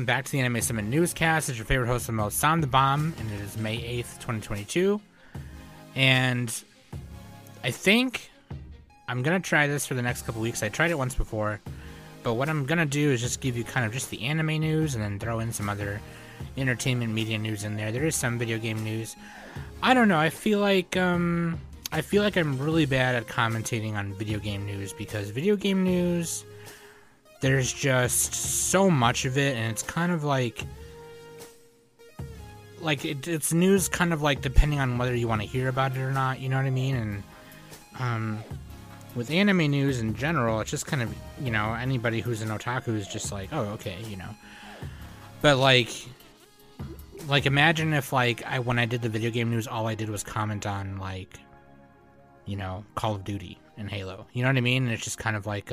back to the Anime Summit Newscast. It's your favorite host of the most, Sam the Bomb, and it is May 8th, 2022. And I think I'm going to try this for the next couple weeks. I tried it once before, but what I'm going to do is just give you kind of just the anime news and then throw in some other entertainment media news in there. There is some video game news. I don't know. I feel like I'm really bad at commentating on video game news because video game news, there's just so much of it, and it's kind of it's news kind of like depending on whether you want to hear about it or not, you know what I mean? And with anime news in general, it's just kind of, you know, anybody who's an otaku is just like, oh, okay, you know. But like imagine if when I did the video game news, all I did was comment on you know, Call of Duty and Halo, you know what I mean? And it's just kind of like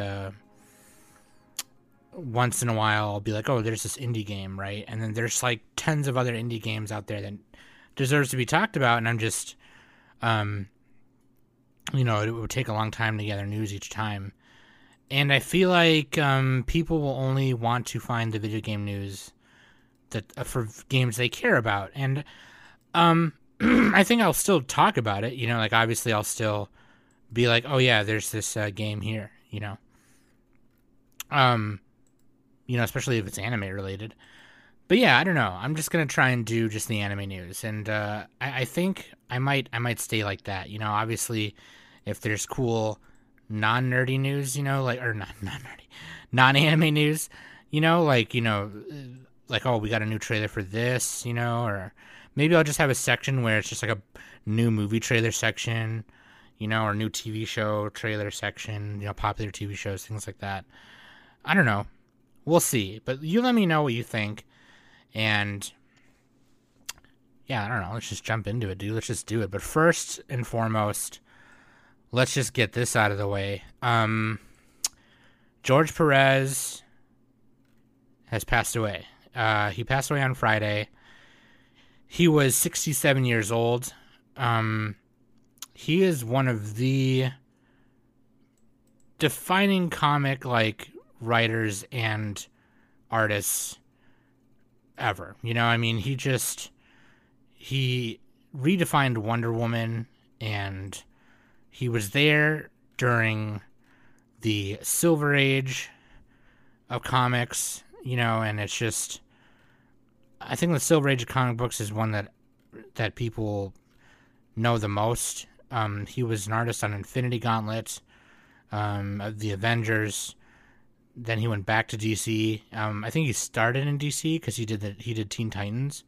once in a while I'll be like, oh, there's this indie game, right? And then there's like tons of other indie games out there that deserves to be talked about, and I'm just you know, it would take a long time to gather news each time. And I feel like people will only want to find the video game news that for games they care about. And I think I'll still talk about it, you know, like obviously I'll still be like, oh yeah, there's this game here, you know. You know, especially if it's anime related. But yeah, I don't know. I'm just gonna try and do just the anime news, and I think I might stay like that. You know, obviously, if there's cool non-nerdy news, you know, or non-nerdy, non-anime news, you know, like oh, we got a new trailer for this, you know, or maybe I'll just have a section where it's just like a new movie trailer section, you know, or new TV show trailer section, you know, popular TV shows, things like that. I don't know. We'll see. But you let me know what you think. And yeah, I don't know. Let's just jump into it, dude. Let's just do it. But first and foremost, let's just get this out of the way. George Perez has passed away. He passed away on Friday. He was 67 years old. He is one of the defining comic, writers and artists ever. You know, I mean, he redefined Wonder Woman, and he was there during the Silver Age of comics, you know, and it's just, I think the Silver Age of comic books is one that people know the most. He was an artist on Infinity Gauntlet, of the Avengers. Then he went back to DC. I think he started in DC because he did Teen Titans.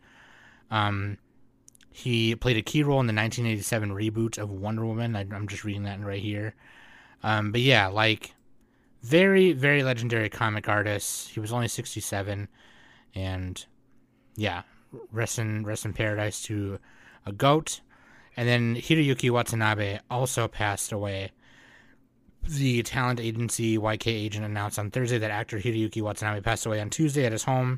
He played a key role in the 1987 reboot of Wonder Woman. I'm just reading that right here. But yeah, very, very legendary comic artist. He was only 67, and yeah, rest in paradise to a goat. And then Hiroyuki Watanabe also passed away. The talent agency YK Agent announced on Thursday that actor Hiroyuki Watanabe passed away on Tuesday at his home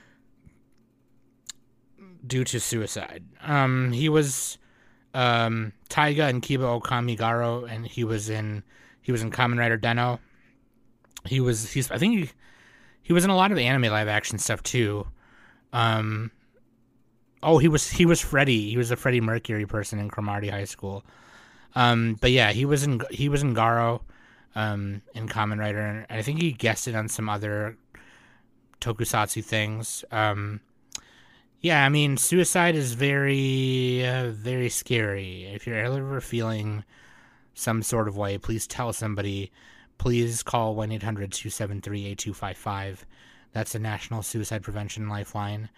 due to suicide. He was Taiga and Kiba Okamigaro, and he was in Kamen Rider Den-O. He was in a lot of anime live action stuff too. He was Freddy. He was a Freddie Mercury person in Cromartie High School. But yeah, he was in Garo, in Kamen Rider, and I think he guested on some other tokusatsu things. Yeah, I mean, suicide is very, very scary. If you're ever feeling some sort of way, please tell somebody. Please call 1-800-273-8255. That's the National Suicide Prevention Lifeline.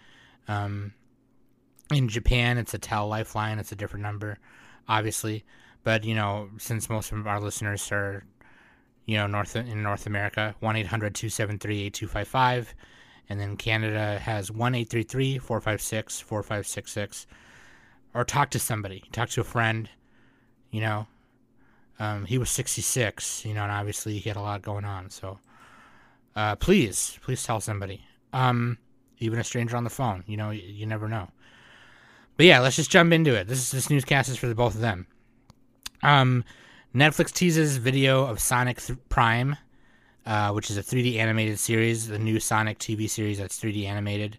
In Japan, it's a TEL Lifeline. It's a different number, obviously. But, you know, since most of our listeners are, you know, in North America, 1-800-273-8255. And then Canada has 1-833-456-4566. Or talk to somebody. Talk to a friend, you know. He was 66, you know, and obviously he had a lot going on. So, please tell somebody. Even a stranger on the phone, you know, you never know. But yeah, let's just jump into it. This newscast is for the both of them. Netflix teases video of Sonic Prime which is a 3D animated series, the new Sonic TV series that's 3D animated.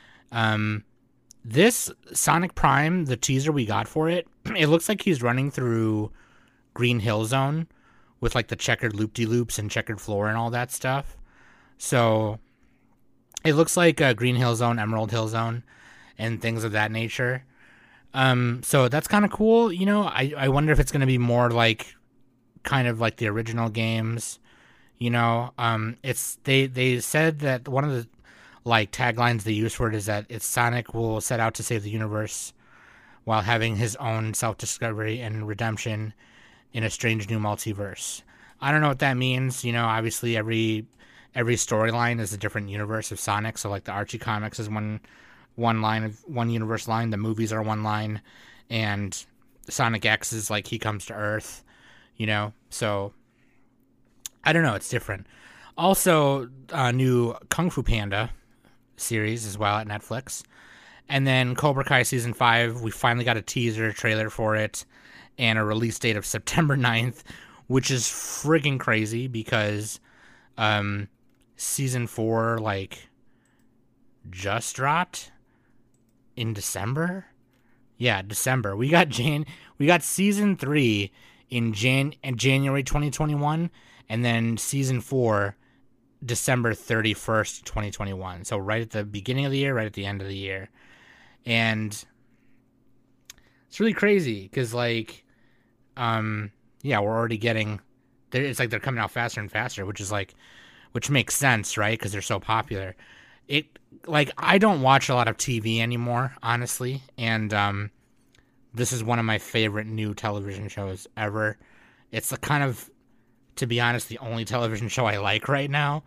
This Sonic Prime, the teaser we got for it, it looks like he's running through Green Hill Zone with like the checkered loop-de-loops and checkered floor and all that stuff. So it looks like Green Hill Zone, Emerald Hill Zone, and things of that nature. So that's kind of cool. You know, I wonder if it's going to be more like kind of like the original games. You know, they said that one of the like taglines they use for it is that it's Sonic will set out to save the universe while having his own self-discovery and redemption in a strange new multiverse. I don't know what that means. You know, obviously every storyline is a different universe of Sonic. So like the Archie comics is one line of one universe line. The movies are one line, and Sonic X is like he comes to Earth. You know, so I don't know. It's different. Also, new Kung Fu Panda series as well at Netflix. And then Cobra Kai Season 5, we finally got a teaser trailer for it and a release date of September 9th, which is friggin' crazy because Season 4, like, just dropped in December? Yeah, December. We got Season 3 in January 2021, and then Season 4 December 31st, 2021. So right at the beginning of the year, right at the end of the year. And it's really crazy because, like, yeah, we're already getting, it's like they're coming out faster and faster, which makes sense, right? Because they're so popular. Like, I don't watch a lot of TV anymore, honestly. And this is one of my favorite new television shows ever. It's the kind of, to be honest, the only television show I like right now,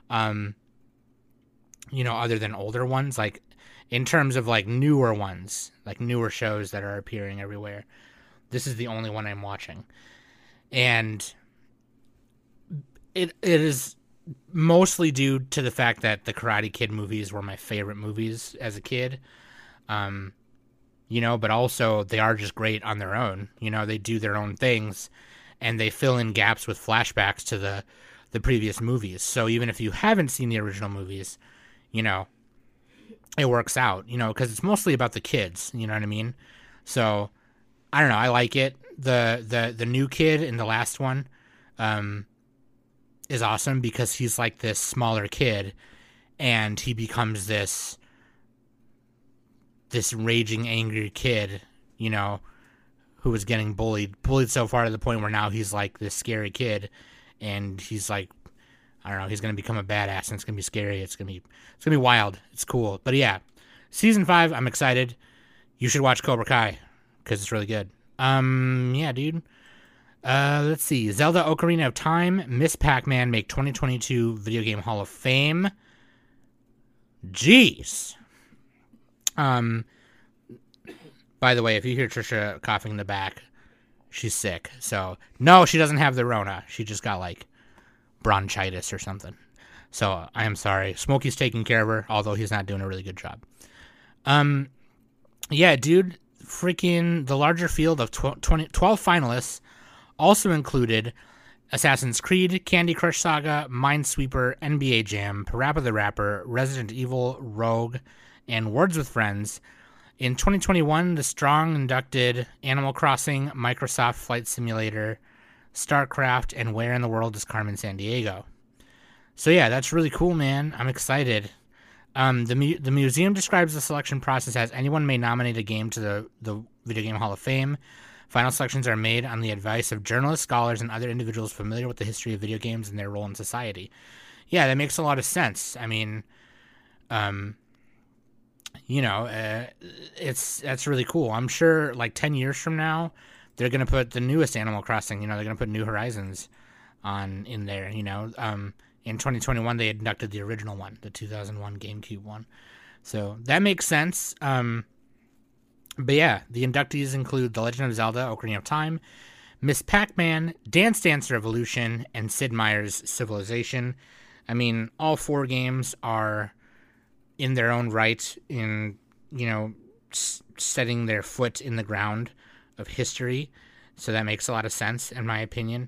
you know, other than older ones, like in terms of like newer ones, like newer shows that are appearing everywhere. This is the only one I'm watching. And it is mostly due to the fact that the Karate Kid movies were my favorite movies as a kid. You know, but also they are just great on their own. You know, they do their own things. And they fill in gaps with flashbacks to the previous movies. So even if you haven't seen the original movies, you know, it works out, you know, because it's mostly about the kids, you know what I mean? So, I don't know, I like it. The new kid in the last one is awesome because he's like this smaller kid, and he becomes this raging, angry kid, you know, who was getting bullied so far to the point where now he's like this scary kid, and he's like, I don't know, he's gonna become a badass, and it's gonna be scary. It's gonna be wild. It's cool. But yeah, Season 5, I'm excited. You should watch Cobra Kai because it's really good. Yeah, dude. Let's see. Zelda Ocarina of Time, Miss Pac-Man make 2022 Video Game Hall of Fame. Jeez. By the way, if you hear Trisha coughing in the back, she's sick. So, no, she doesn't have the Rona. She just got, like, bronchitis or something. So, I am sorry. Smokey's taking care of her, although he's not doing a really good job. Yeah, dude, freaking the larger field of 12 finalists also included Assassin's Creed, Candy Crush Saga, Minesweeper, NBA Jam, Parappa the Rapper, Resident Evil, Rogue, and Words with Friends. In 2021, the strong inducted Animal Crossing, Microsoft Flight Simulator, StarCraft, and Where in the World is Carmen Sandiego. So yeah, that's really cool, man. I'm excited. The museum describes the selection process as anyone may nominate a game to the Video Game Hall of Fame. Final selections are made on the advice of journalists, scholars, and other individuals familiar with the history of video games and their role in society. Yeah, that makes a lot of sense. I mean, you know, that's really cool. I'm sure, like 10 years from now, they're gonna put the newest Animal Crossing. You know, they're gonna put New Horizons in there. You know, in 2021 they inducted the original one, the 2001 GameCube one. So that makes sense. But yeah, the inductees include The Legend of Zelda: Ocarina of Time, Miss Pac-Man, Dance Dance Revolution, and Sid Meier's Civilization. I mean, all four games are in their own right in, you know, setting their foot in the ground of history. So that makes a lot of sense, in my opinion.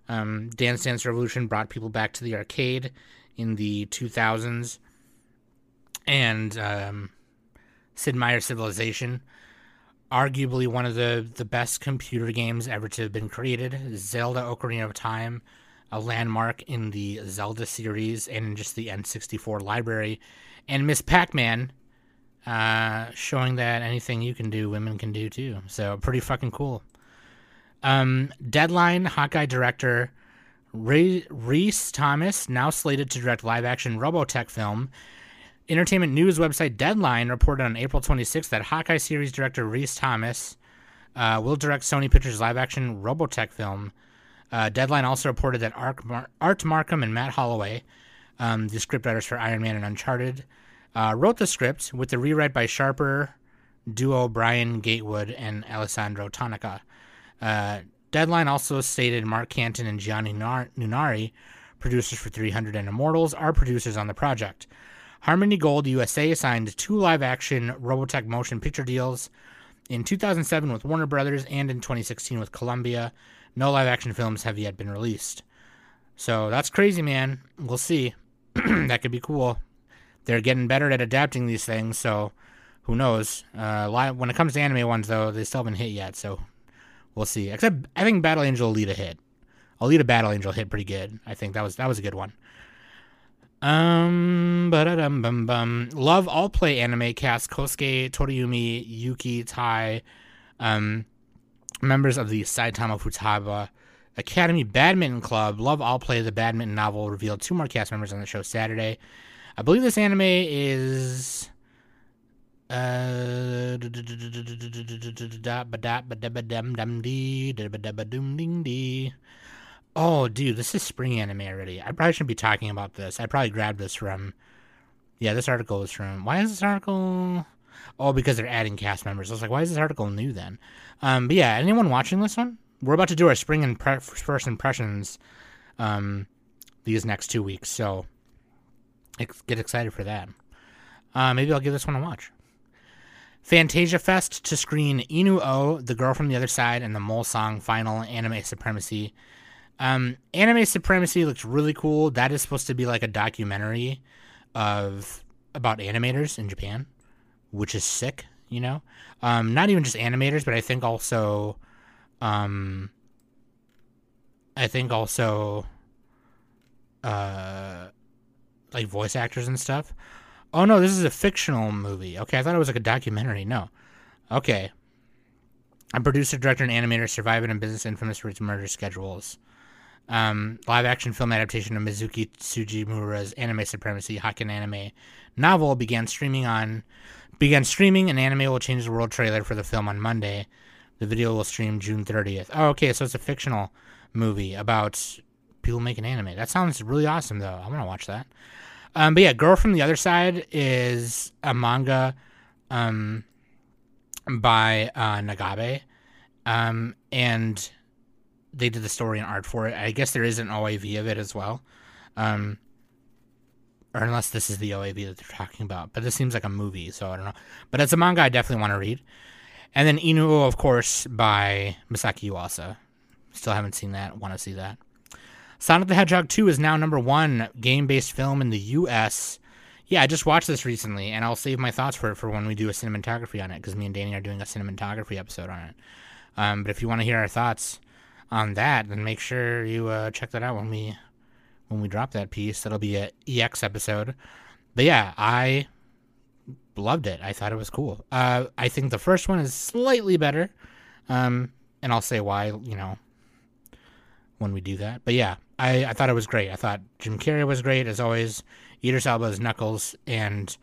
Dance Dance Revolution brought people back to the arcade in the 2000s. And Sid Meier's Civilization, arguably one of the best computer games ever to have been created. Zelda Ocarina of Time, a landmark in the Zelda series and in just the N64 library. And Miss Pac-Man, showing that anything you can do, women can do too. So pretty fucking cool. Deadline Hawkeye director Rhys Thomas, now slated to direct live-action Robotech film. Entertainment news website Deadline reported on April 26th that Hawkeye series director Rhys Thomas will direct Sony Pictures' live-action Robotech film. Deadline also reported that Art Markham and Matt Holloway, the scriptwriters for Iron Man and Uncharted, wrote the script with the rewrite by Sharper duo Brian Gatewood and Alessandro Tonica. Deadline also stated Mark Canton and Gianni Nunari, producers for 300 and Immortals, are producers on the project. Harmony Gold USA signed 2 live-action Robotech motion picture deals in 2007 with Warner Brothers and in 2016 with Columbia. No live-action films have yet been released. So that's crazy, man. We'll see. That could be cool. They're getting better at adapting these things, so who knows? When it comes to anime ones, though, they still haven't hit yet, so we'll see. Except I think Battle Angel Alita hit. Alita Battle Angel hit pretty good. I think that was a good one. Love All Play anime cast Kosuke Toriumi, Yuki Tai, members of the Saitama Futaba Academy Badminton Club. Love All Play, the badminton novel, revealed 2 more cast members on the show Saturday. I believe this anime is oh, dude, this is spring anime already. I probably shouldn't be talking about this. I probably grabbed this from... Yeah, this article is from... Why is this article... Oh, because they're adding cast members. I was like, why is this article new then? But yeah, anyone watching this one? We're about to do our spring and first impressions these next 2 weeks, so get excited for that. Maybe I'll give this one a watch. Fantasia Fest to screen Inu-Oh, The Girl from the Other Side, and the Mole Song Final Anime Supremacy. Anime Supremacy looks really cool. That is supposed to be like a documentary about animators in Japan, which is sick, you know? Not even just animators, but I think also like voice actors and stuff. Oh no, this is a fictional movie. Okay, I thought it was like a documentary. No. Okay. A producer, director, and animator surviving in business infamous for its murder schedules. Live action film adaptation of Mizuki Tsujimura's Anime Supremacy Hakken anime novel began streaming, and Anime Will Change the World trailer for the film on Monday. The video will stream June 30th. Oh, okay, so it's a fictional movie about people making anime. That sounds really awesome, though. I want to watch that. But yeah, Girl from the Other Side is a manga by Nagabe. And they did the story and art for it. I guess there is an OAV of it as well. Or unless this is the OAV that they're talking about. But this seems like a movie, so I don't know. But it's a manga I definitely want to read. And then Inu, of course, by Masaki Yuasa. Still haven't seen that. Want to see that. Sonic the Hedgehog 2 is now #1 game-based film in the U.S. Yeah, I just watched this recently, and I'll save my thoughts for it for when we do a cinematography on it, because me and Danny are doing a cinematography episode on it. But if you want to hear our thoughts on that, then make sure you check that out when we drop that piece. That'll be an EX episode. But yeah, I loved it. I thought it was cool. I think the first one is slightly better, and I'll say why, when we do that. But yeah, I thought it was great. I thought Jim Carrey was great, as always. Idris Elba as Knuckles, and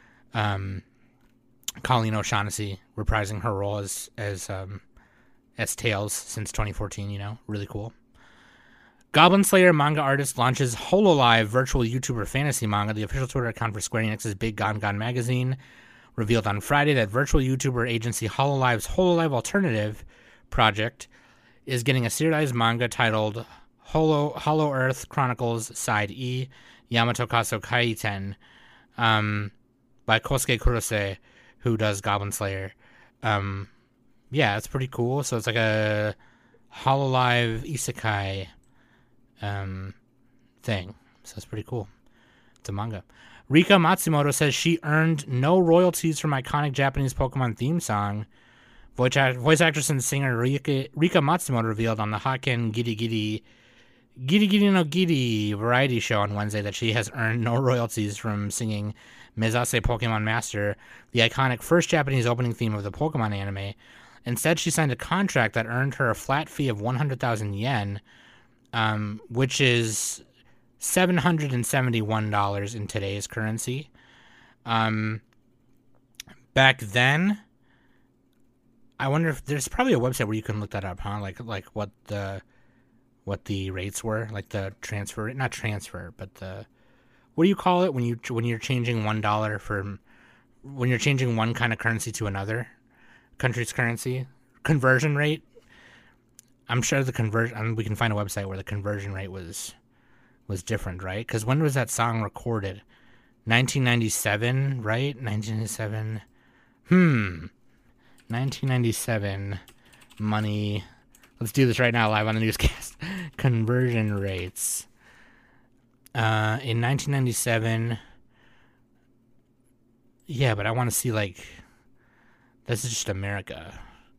Colleen O'Shaughnessy reprising her role as Tails since 2014, really cool. Goblin Slayer manga artist launches Hololive virtual YouTuber fantasy manga. The official Twitter account for Square Enix's Big Gon Gon magazine revealed on Friday that virtual YouTuber agency Hololive's Hololive Alternative project is getting a serialized manga titled Hollow Earth Chronicles Side E, Yamato Kaso Kaiten, by Kosuke Kurose, who does Goblin Slayer. Yeah, it's pretty cool. So it's like a Hololive isekai thing. So it's pretty cool. It's a manga. Rika Matsumoto says she earned no royalties from iconic Japanese Pokemon theme song. Voice actress and singer Rika Matsumoto revealed on the Hakken Giri Giri no Giri variety show on Wednesday that she has earned no royalties from singing Mezase Pokemon Master, the iconic first Japanese opening theme of the Pokemon anime. Instead, she signed a contract that earned her a flat fee of 100,000 yen, which is $771 in today's currency. Back then, I wonder if there's probably a website where you can look that up, huh? Like what the rates were, like the transfer, not transfer, but the, what do you call it when you're changing $1 from, when you're changing one kind of currency to another country's currency? Conversion rate. I'm sure the conversion, we can find a website where the conversion rate was different, right? Because when was that song recorded? 1997, right? 1997. 1997 money. Let's do this right now live on the newscast. Conversion rates. In 1997. Yeah, but I want to see, like, this is just America.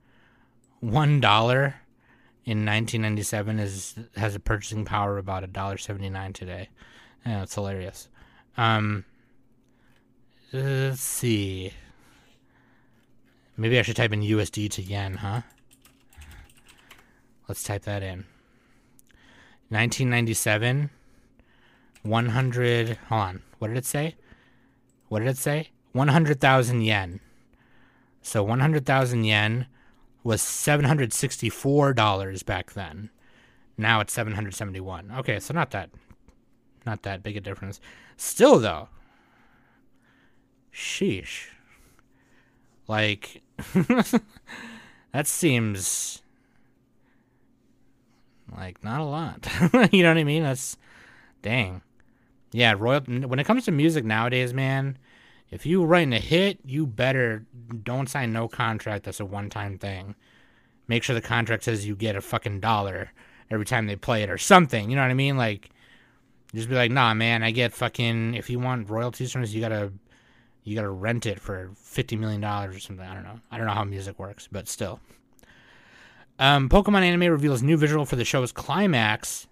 $1 in 1997 has a purchasing power of about $1.79 today. Yeah, it's hilarious. Let's see. Maybe I should type in USD to yen, huh? Let's type that in. 1997, 100, hold on, what did it say? 100,000 yen. So 100,000 yen was $764 back then. Now it's $771. Okay, so not that big a difference. Still though, sheesh. Like, that seems like not a lot. You know what I mean? That's, dang. Yeah, when it comes to music nowadays, man, if you writing a hit, you better don't sign no contract that's a one-time thing. Make sure the contract says you get a fucking $1 every time they play it or something. You know what I mean? Like, just be like, nah, man, I get fucking, if you want royalties from this, you gotta rent it for $50 million or something. I don't know how music works, but still. Pokemon Anime reveals new visual for the show's climax.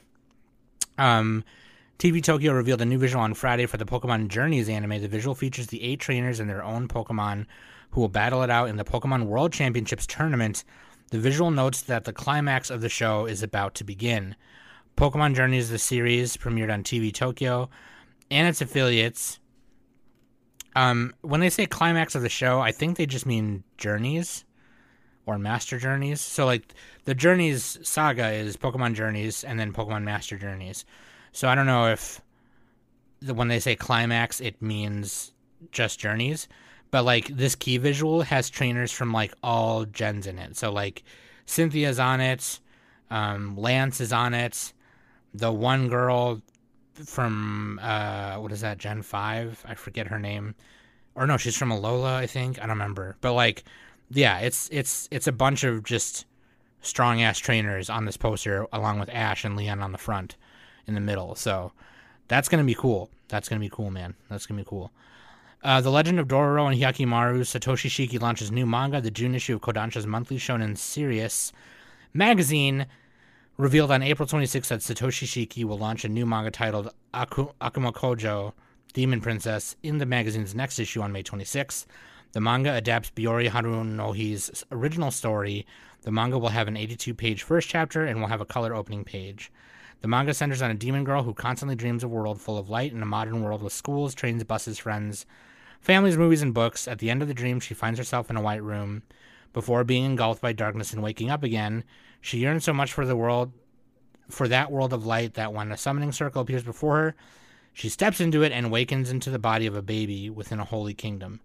TV Tokyo revealed a new visual on Friday for the Pokemon Journeys anime. The visual features the 8 trainers and their own Pokemon who will battle it out in the Pokemon World Championships tournament. The visual notes that the climax of the show is about to begin. Pokemon Journeys, the series, premiered on TV Tokyo and its affiliates. When they say climax of the show, I think they just mean Journeys or Master Journeys. So, like, the Journeys saga is Pokemon Journeys and then Pokemon Master Journeys. So I don't know if when they say climax, it means just Journeys. But, like, this key visual has trainers from, like, all gens in it. So, like, Cynthia's on it. Lance is on it. The one girl from, what is that, Gen 5? I forget her name. Or no, she's from Alola, I think. I don't remember. But, like, yeah, it's a bunch of just strong-ass trainers on this poster, along with Ash and Leon on the front in the middle. So that's going to be cool. That's going to be cool, man. That's going to be cool. The Legend of Dororo and Hyakimaru, Satoshi Shiki launches new manga. The June issue of Kodansha's monthly Shonen Serious magazine revealed on April 26th that Satoshi Shiki will launch a new manga titled Akuma Kojo, Demon Princess, in the magazine's next issue on May 26th. The manga adapts Biori Harunohi's original story. The manga will have an 82-page first chapter and will have a color opening page. The manga centers on a demon girl who constantly dreams of a world full of light in a modern world with schools, trains, buses, friends, families, movies, and books. At the end of the dream, she finds herself in a white room. Before being engulfed by darkness and waking up again, she yearns so much for that world of light that when a summoning circle appears before her, she steps into it and awakens into the body of a baby within a holy kingdom.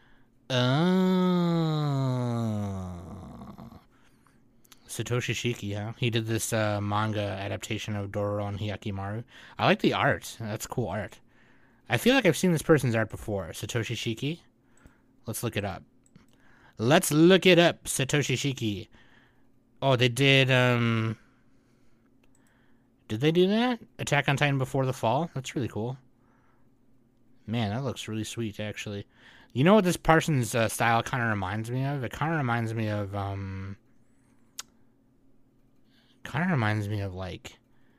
Satoshi Shiki, huh? He did this manga adaptation of Dororo and Hyakimaru. I like the art. That's cool art. I feel like I've seen this person's art before. Satoshi Shiki? Let's look it up. Satoshi Shiki. Oh, they did Did they do that? Attack on Titan Before the Fall? That's really cool. Man, that looks really sweet, actually. You know what this person's style kind of reminds me of? It kind of reminds me of, like,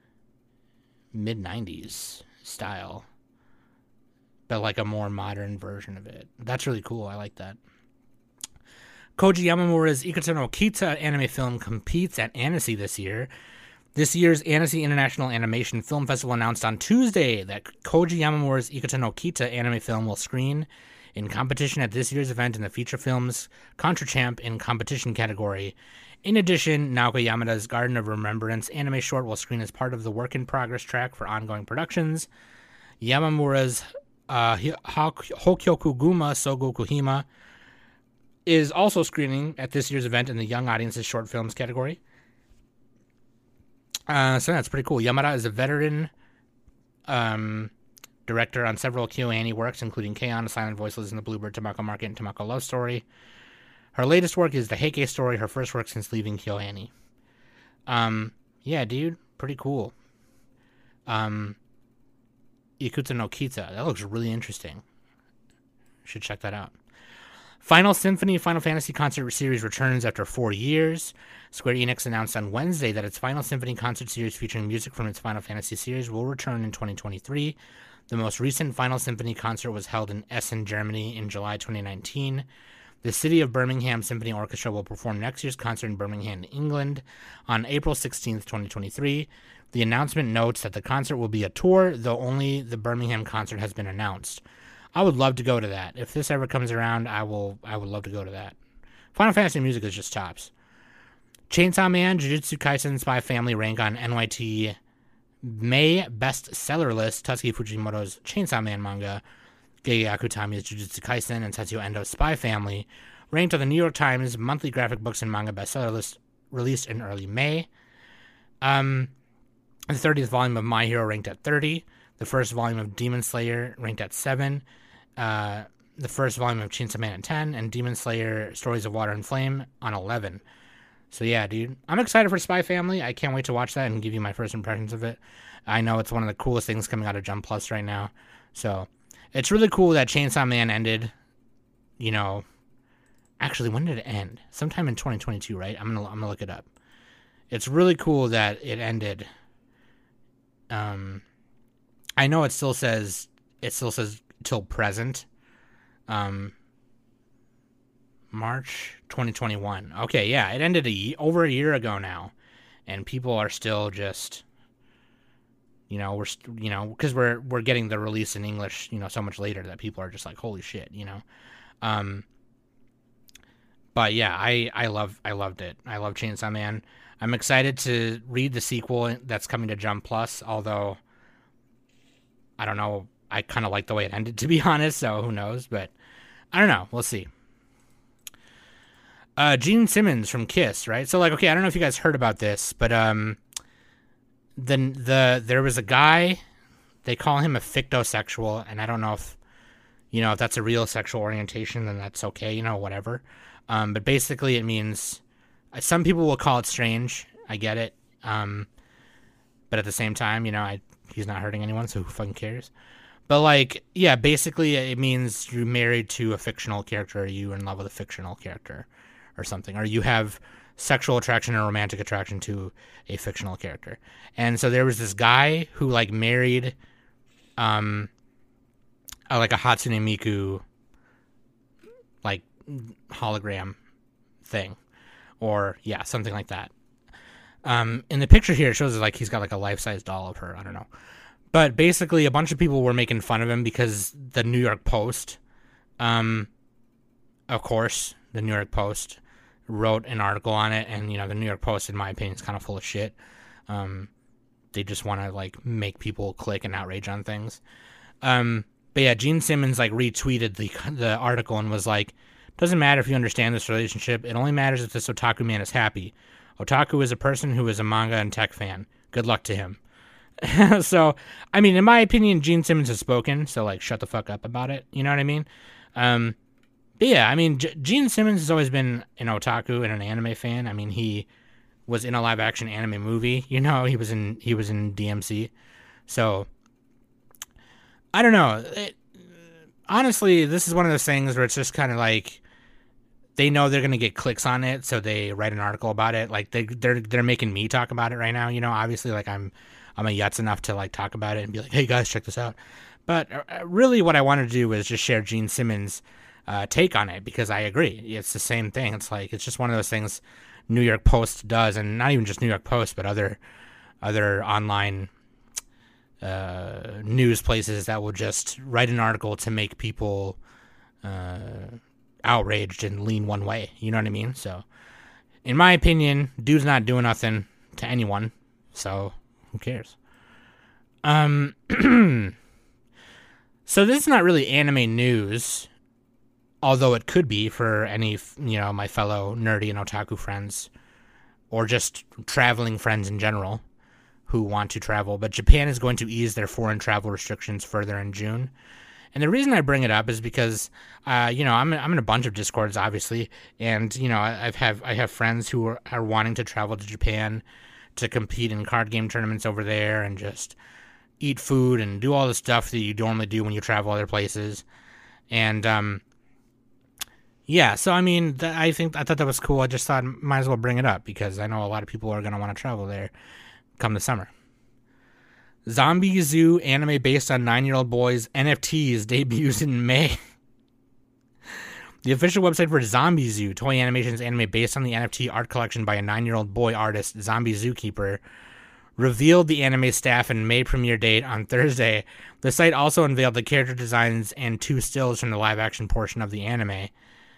mid-90s style. But, like, a more modern version of it. That's really cool. I like that. Koji Yamamura's Ikuto no Kita anime film competes at Annecy this year. This year's Annecy International Animation Film Festival announced on Tuesday that Koji Yamamura's Ikuto no Kita anime film will screen in competition at this year's event in the Feature Films Contra-Champ in Competition category. In addition, Naoki Yamada's Garden of Remembrance anime short will screen as part of the work-in-progress track for ongoing productions. Yamamura's Hokyokuguma Sogo Kohima is also screening at this year's event in the Young Audiences Short Films category. So that's pretty cool. Yamada is a veteran director on several KyoAni works, including K-On! A Silent Voice Lives in the Bluebird, Tamako Market, and Tamako Love Story. Her latest work is The Heike Story, her first work since leaving KyoAni. Yeah, dude, pretty cool. Ikuto no Kita, that looks really interesting. Should check that out. Final Symphony Final Fantasy concert series returns after 4 years. Square Enix announced on Wednesday that its Final Symphony concert series featuring music from its Final Fantasy series will return in 2023. The most recent Final Symphony concert was held in Essen, Germany in July 2019. The City of Birmingham Symphony Orchestra will perform next year's concert in Birmingham, England on April 16th, 2023. The announcement notes that the concert will be a tour, though only the Birmingham concert has been announced. I would love to go to that. If this ever comes around, I would love to go to that. Final Fantasy music is just tops. Chainsaw Man, Jujutsu Kaisen, Spy Family rank on NYT May bestseller list. Tatsuki Fujimoto's Chainsaw Man manga, Gege Akutami's Jujutsu Kaisen, and Tetsuya Endo's Spy Family ranked on the New York Times monthly graphic books and manga bestseller list released in early May. The 30th volume of My Hero ranked at 30. The first volume of Demon Slayer ranked at 7. The first volume of Chainsaw Man at 10, and Demon Slayer Stories of Water and Flame on 11. So yeah, dude, I'm excited for Spy Family. I can't wait to watch that and give you my first impressions of it. I know it's one of the coolest things coming out of Jump Plus right now. So it's really cool that Chainsaw Man ended, you know, actually, when did it end? Sometime in 2022, right? I'm gonna look it up. It's really cool that it ended. I know it still says till present. March 2021. Okay, yeah, it ended over a year ago now, and people are still just, you know, because we're getting the release in English, you know, so much later that people are just like, holy shit, you know. But yeah, I loved it. I love Chainsaw Man. I'm excited to read the sequel that's coming to Jump Plus, although I don't know. I kind of like the way it ended, to be honest, so who knows, but I don't know. We'll see. Gene Simmons from Kiss, right? So, like, okay, I don't know if you guys heard about this, but there was a guy, they call him a fictosexual, and I don't know if, you know, if that's a real sexual orientation, then that's okay, you know, whatever. But basically it means, some people will call it strange, I get it, but at the same time, you know, he's not hurting anyone, so who fucking cares? But, like, yeah, basically it means you're married to a fictional character, or you're in love with a fictional character or something, or you have sexual attraction or romantic attraction to a fictional character. And so there was this guy who, like, married like a Hatsune Miku, like, hologram thing, or yeah, something like that. In the picture here, it shows like he's got like a life-size doll of her. I don't know. But basically, a bunch of people were making fun of him because the New York Post, of course, the New York Post wrote an article on it. And, you know, the New York Post, in my opinion, is kind of full of shit. They just want to, like, make people click and outrage on things. But yeah, Gene Simmons, like, retweeted the article and was like, doesn't matter if you understand this relationship. It only matters if this otaku man is happy. Otaku is a person who is a manga and tech fan. Good luck to him. So, I mean, in my opinion, Gene Simmons has spoken, so, like, shut the fuck up about it. You know what I mean? But yeah, I mean, Gene Simmons has always been an otaku and an anime fan. I mean, he was in a live action anime movie. You know, he was in DMC. So I don't know. Honestly, this is one of those things where it's just kind of like they know they're gonna get clicks on it, so they write an article about it. Like they're making me talk about it right now. You know, obviously, like I'm a yutz enough to like talk about it and be like, hey guys, check this out. But really, what I wanted to do was just share Gene Simmons' take on it, because I agree. It's the same thing. It's like it's just one of those things New York Post does, and not even just New York Post, but other online news places that will just write an article to make people outraged and lean one way. You know what I mean? So, in my opinion, dude's not doing nothing to anyone. So, who cares? So this is not really anime news, although it could be for any, my fellow nerdy and otaku friends, or just traveling friends in general who want to travel. But Japan is going to ease their foreign travel restrictions further in June. And the reason I bring it up is because, I'm in a bunch of Discords, obviously, and I have friends who are wanting to travel to Japan to compete in card game tournaments over there and just eat food and do all the stuff that you normally do when you travel other places. And so I thought that was cool. I just thought might as well bring it up because I know a lot of people are going to want to travel there come the summer. Zombie Zoo anime based on 9-year-old boys NFTs debuts in May. The official website for Zombie Zoo, Toei Animation's anime based on the NFT art collection by a 9-year-old boy artist, Zombie Zookeeper, revealed the anime staff and May premiere date on Thursday. The site also unveiled the character designs and 2 stills from the live-action portion of the anime.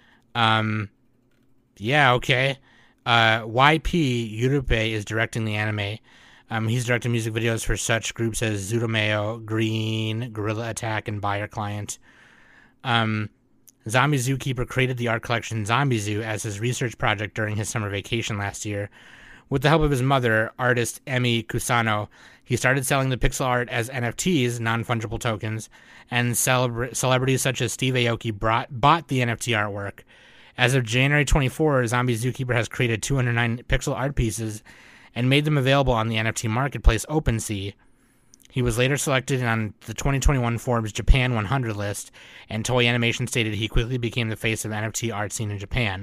Okay. YP Yurupe is directing the anime. He's directed music videos for such groups as Zudomeo, Green, Gorilla Attack, and Buyer Client. Zombie Zookeeper created the art collection Zombie Zoo as his research project during his summer vacation last year. With the help of his mother, artist Emi Kusano, he started selling the pixel art as NFTs, non-fungible tokens, and celebrities such as Steve Aoki bought the NFT artwork. As of January 24, Zombie Zookeeper has created 209 pixel art pieces and made them available on the NFT marketplace OpenSea. He was later selected on the 2021 Forbes Japan 100 list, and Toei Animation stated he quickly became the face of the NFT art scene in Japan.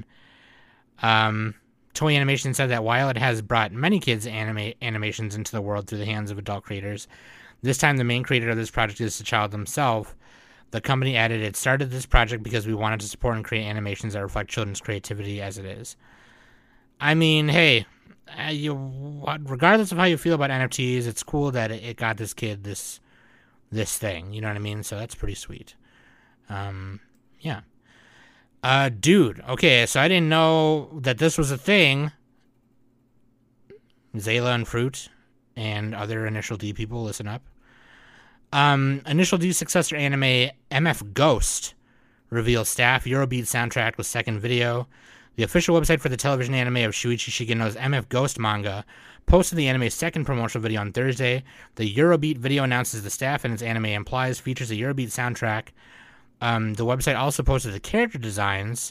Toei Animation said that while it has brought many kids' animations into the world through the hands of adult creators, this time the main creator of this project is the child himself. The company added, it started this project because we wanted to support and create animations that reflect children's creativity as it is. I mean, hey, regardless of how you feel about NFTs, it's cool that it got this kid this thing. You know what I mean? So that's pretty sweet. Yeah. Dude, okay, so I didn't know that this was a thing. Zayla and Fruit and other Initial D people, listen up. Initial D successor anime MF Ghost reveals staff Eurobeat soundtrack with second video. The official website for the television anime of Shuichi Shigeno's MF Ghost manga posted the anime's second promotional video on Thursday. The Eurobeat video announces the staff and its anime implies features a Eurobeat soundtrack. The website also posted the character designs.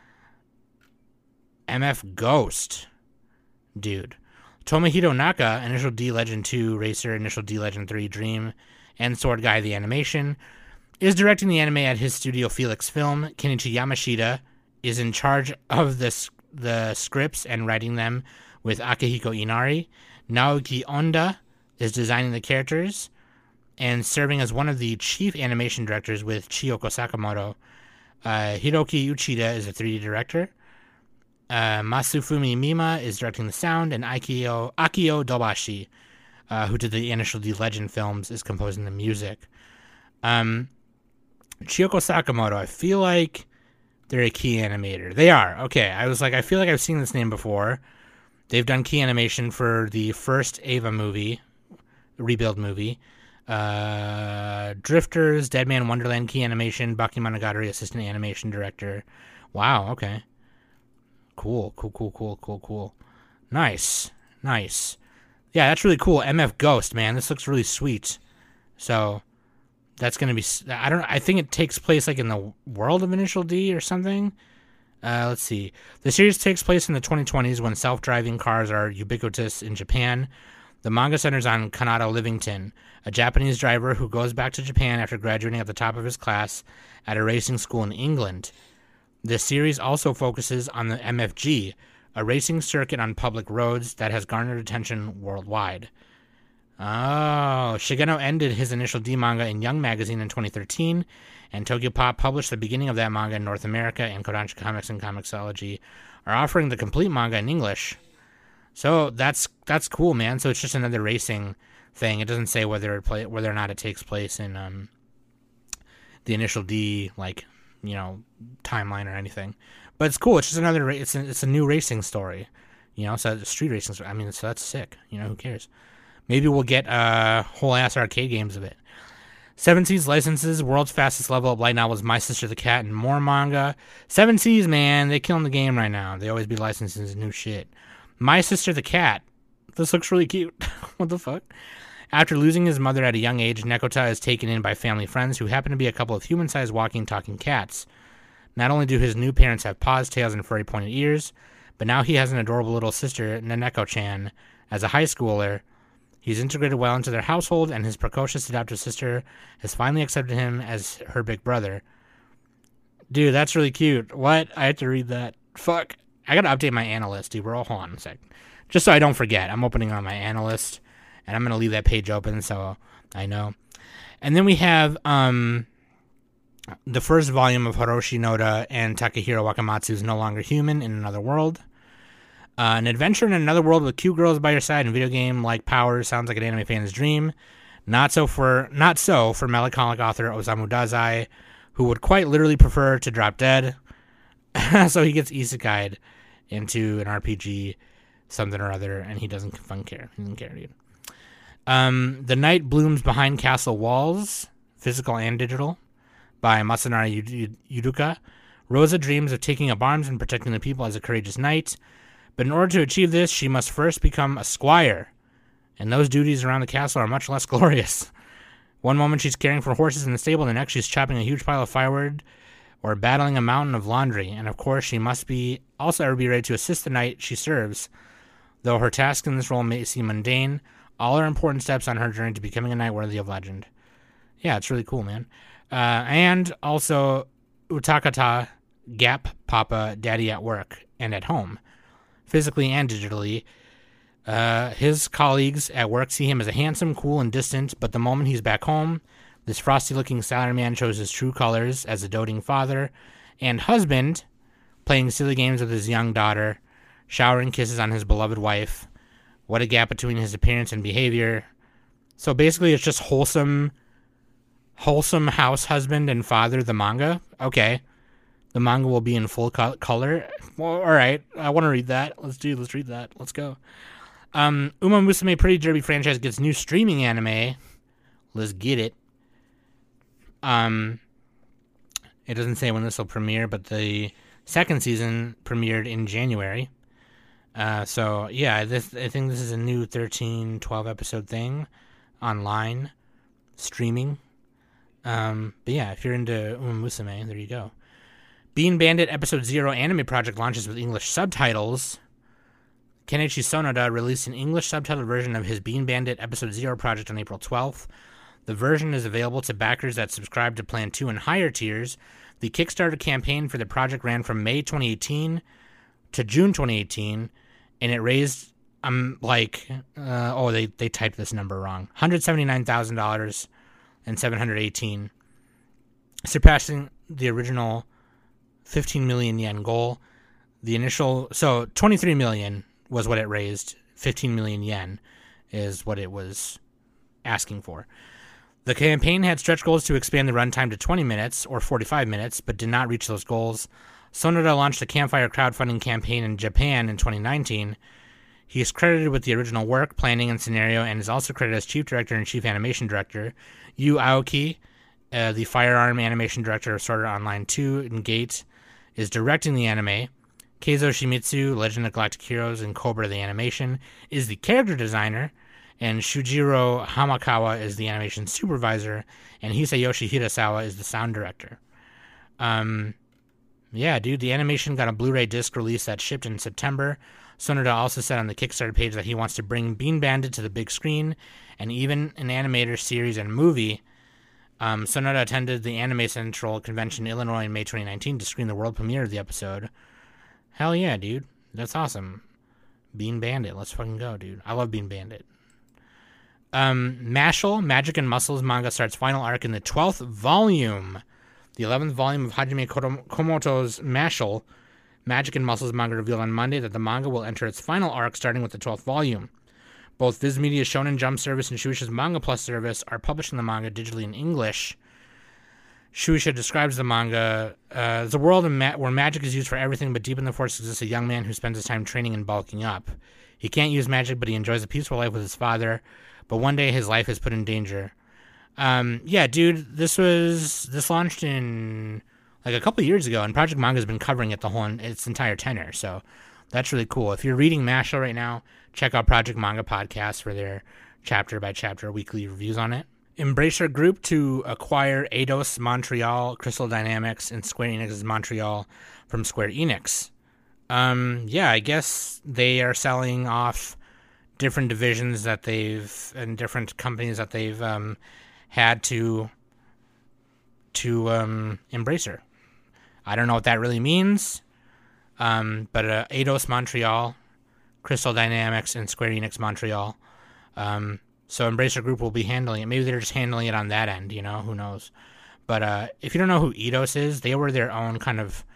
MF Ghost. Dude. Tomohiro Naka, Initial D Legend 2 Racer, Initial D Legend 3 Dream, and Sword Guy the Animation, is directing the anime at his studio Felix Film. Kenichi Yamashita is in charge of the scripts and writing them with Akihiko Inari. Naoki Onda is designing the characters and serving as one of the chief animation directors with Chiyoko Sakamoto. Hiroki Uchida is a 3D director. Masufumi Mima is directing the sound, and Akio Dobashi, who did the Initial D Legend films, is composing the music. Chiyoko Sakamoto, I feel like they're a key animator. They are. Okay, I was like, I feel like I've seen this name before. They've done key animation for the first Eva movie, Rebuild movie. Drifters, Dead Man Wonderland key animation, Bakemonogatari assistant animation director. Wow, okay. Cool. Nice. Yeah, that's really cool. MF Ghost, man. This looks really sweet. So, that's going to be... I think it takes place like in the world of Initial D or something. Let's see. The series takes place in the 2020s when self-driving cars are ubiquitous in Japan. The manga centers on Kanata Livington, a Japanese driver who goes back to Japan after graduating at the top of his class at a racing school in England. The series also focuses on the MFG, a racing circuit on public roads that has garnered attention worldwide. Oh, Shigeno ended his initial D manga in Young Magazine in 2013, and Tokyopop published the beginning of that manga in North America, and Kodansha Comics and Comixology are offering the complete manga in English. So that's cool, man. So it's just another racing thing. It doesn't say whether or not it takes place in the initial D, like, timeline or anything. But it's cool. It's just another. It's a new racing story, So street racing. I mean, so that's sick. Who cares? Maybe we'll get whole ass arcade games of it. Seven Seas licenses World's Fastest Level Up light novels My Sister the Cat and more manga. Seven Seas, man, they killing the game right now. They always be licensing new shit. My Sister the Cat. This looks really cute. What the fuck? After losing his mother at a young age, Nekota is taken in by family friends who happen to be a couple of human-sized walking, talking cats. Not only do his new parents have paws, tails, and furry pointed ears, but now he has an adorable little sister, Naneko-chan, as a high schooler. He's integrated well into their household, and his precocious adopted sister has finally accepted him as her big brother. Dude, that's really cute. What? I have to read that. Fuck. I gotta update my analyst, dude. Hold on a sec. Just so I don't forget, I'm opening on my analyst, and I'm gonna leave that page open so I know. And then we have the first volume of Hiroshi Noda and Takahiro Wakamatsu's No Longer Human in Another World. An adventure in another world with cute girls by your side and video game-like powers sounds like an anime fan's dream. Not so for melancholic author Osamu Dazai, who would quite literally prefer to drop dead. So he gets isekai'd into an RPG, something or other, and he doesn't care. He doesn't care, dude. The Night Blooms Behind Castle Walls, physical and digital, by Masanari Yuduka. Rosa dreams of taking up arms and protecting the people as a courageous knight. But in order to achieve this, she must first become a squire, and those duties around the castle are much less glorious. One moment she's caring for horses in the stable, the next she's chopping a huge pile of firewood or battling a mountain of laundry, and of course she must be ever be ready to assist the knight she serves. Though her tasks in this role may seem mundane, all are important steps on her journey to becoming a knight worthy of legend. Yeah, it's really cool, man. And also Utakata, Gap Papa, Daddy at Work and at Home. Physically and digitally. His colleagues at work see him as a handsome, cool, and distant, but the moment he's back home, this frosty-looking salaryman shows his true colors as a doting father and husband, playing silly games with his young daughter, showering kisses on his beloved wife. What a gap between his appearance and behavior. So basically it's just wholesome house husband and father, the manga. Okay. The manga will be in full color. Well, all right. I want to read that. Let's read that. Let's go. Uma Musume Pretty Derby franchise gets new streaming anime. Let's get it. It doesn't say when this will premiere, but the second season premiered in January. So yeah, I think this is a new 13, 12 episode thing online streaming. But yeah, if you're into Uma Musume, there you go. Bean Bandit Episode 0 anime project launches with English subtitles. Kenichi Sonoda released an English subtitled version of his Bean Bandit Episode 0 project on April 12th. The version is available to backers that subscribe to Plan 2 and higher tiers. The Kickstarter campaign for the project ran from May 2018 to June 2018, and it raised, they typed this number wrong, $179,000 and $718, surpassing the original 15 million yen goal. The initial, so 23 million was what it raised. 15 million yen is what it was asking for. The campaign had stretch goals to expand the runtime to 20 minutes or 45 minutes, but did not reach those goals. Sonoda launched a Campfire crowdfunding campaign in Japan in 2019. He is credited with the original work, planning, and scenario, and is also credited as chief director and chief animation director. Yu Aoki, the firearm animation director of Sword Art Online 2 and Gate, is directing the anime. Keizo Shimizu, Legend of Galactic Heroes, and Cobra the Animation, is the character designer, and Shujiro Hamakawa is the animation supervisor, and Hisayoshi Hirasawa is the sound director. Yeah, dude, the animation got a Blu-ray disc release that shipped in September. Sonoda also said on the Kickstarter page that he wants to bring Bean Bandit to the big screen, and even an animator series and movie. Sonoda attended the Anime Central Convention in Illinois in May 2019 to screen the world premiere of the episode. Hell yeah, dude. That's awesome. Bean Bandit. Let's fucking go, dude. I love Bean Bandit. Mashle, Magic and Muscles manga starts final arc in the 12th volume. The 11th volume of Hajime Komoto's Mashle, Magic and Muscles manga revealed on Monday that the manga will enter its final arc starting with the 12th volume. Both Viz Media's Shonen Jump service and Shueisha's Manga Plus service are publishing the manga digitally in English. Shueisha describes the manga as a world where magic is used for everything, but deep in the forest exists a young man who spends his time training and bulking up. He can't use magic, but he enjoys a peaceful life with his father, but one day his life is put in danger. Yeah, dude, this launched in like a couple of years ago, and Project Manga has been covering it its entire tenure, so that's really cool. If you're reading Mashle right now, check out Project Manga Podcast for their chapter by chapter weekly reviews on it. Embracer Group to acquire Eidos Montreal, Crystal Dynamics, and Square Enix's Montreal from Square Enix. Yeah, I guess they are selling off different divisions and different companies that they've had to Embracer. I don't know what that really means, but Eidos Montreal, Crystal Dynamics, and Square Enix Montreal. So Embracer Group will be handling it. Maybe they're just handling it on that end, who knows. But if you don't know who Eidos is, they were their own kind of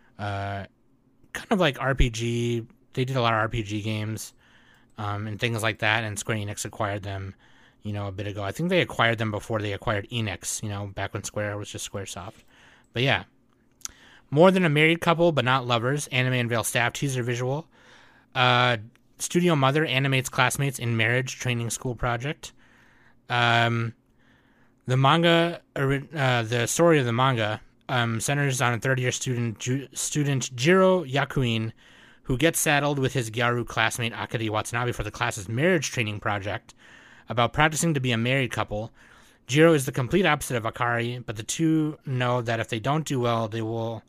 like RPG. They did a lot of RPG games and things like that, and Square Enix acquired them, a bit ago. I think they acquired them before they acquired Enix, back when Square was just Squaresoft. But yeah. More Than a Married Couple, But Not Lovers, anime unveil staff teaser visual. Studio Mother animates classmates in marriage training school project. The story of the manga centers on a third-year student Jiro Yakuin, who gets saddled with his Gyaru classmate Akari Watanabe for the class's marriage training project about practicing to be a married couple. Jiro is the complete opposite of Akari, but the two know that if they don't do well, they will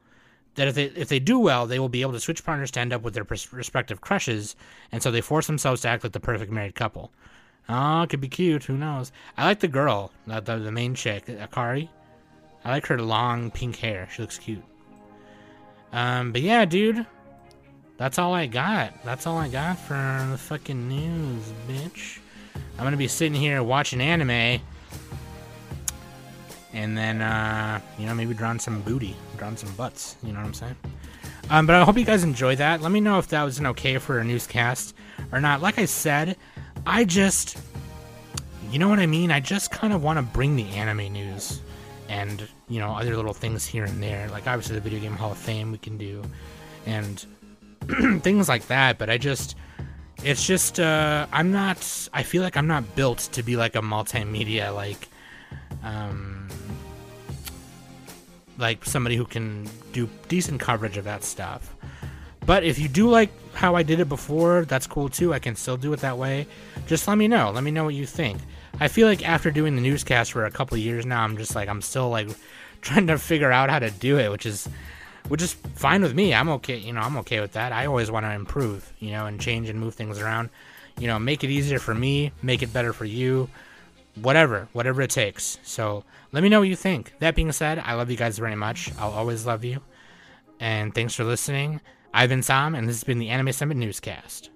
be able to switch partners to end up with their respective crushes, and so they force themselves to act like the perfect married couple. Oh, it could be cute. Who knows? I like the girl, the main chick, Akari. I like her long pink hair. She looks cute. But yeah, dude. That's all I got. That's all I got for the fucking news, bitch. I'm gonna be sitting here watching anime. And then, maybe drawing some booty, drawing some butts, you know what I'm saying? But I hope you guys enjoy that. Let me know if that was an okay for a newscast or not. Like I said, you know what I mean? I just kind of want to bring the anime news and, other little things here and there. Like, obviously, the Video Game Hall of Fame we can do and things like that. But I feel like I'm not built to be like a multimedia, like somebody who can do decent coverage of that stuff. But if you do like how I did it before, that's cool too. I can still do it that way. Just let me know. Let me know what you think. I feel like after doing the newscast for a couple of years now, I'm still trying to figure out how to do it, which is fine with me. I'm okay. I'm okay with that. I always want to improve, and change and move things around. Make it easier for me, make it better for you. Whatever it takes. So let me know what you think. That being said, I love you guys very much. I'll always love you. And thanks for listening. I've been Sam, and this has been the Anime Summit Newscast.